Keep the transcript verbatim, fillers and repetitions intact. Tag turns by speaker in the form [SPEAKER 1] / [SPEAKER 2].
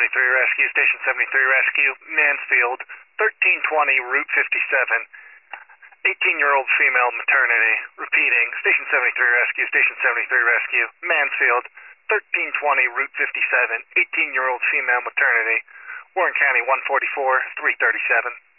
[SPEAKER 1] seventy-three Rescue, Station seventy-three Rescue, Mansfield, thirteen twenty Route fifty-seven, eighteen-year-old female maternity. Repeating, Station seventy-three Rescue, Station seventy-three Rescue, Mansfield, thirteen twenty Route fifty-seven, eighteen-year-old female maternity. Warren County one forty-four, three thirty-seven.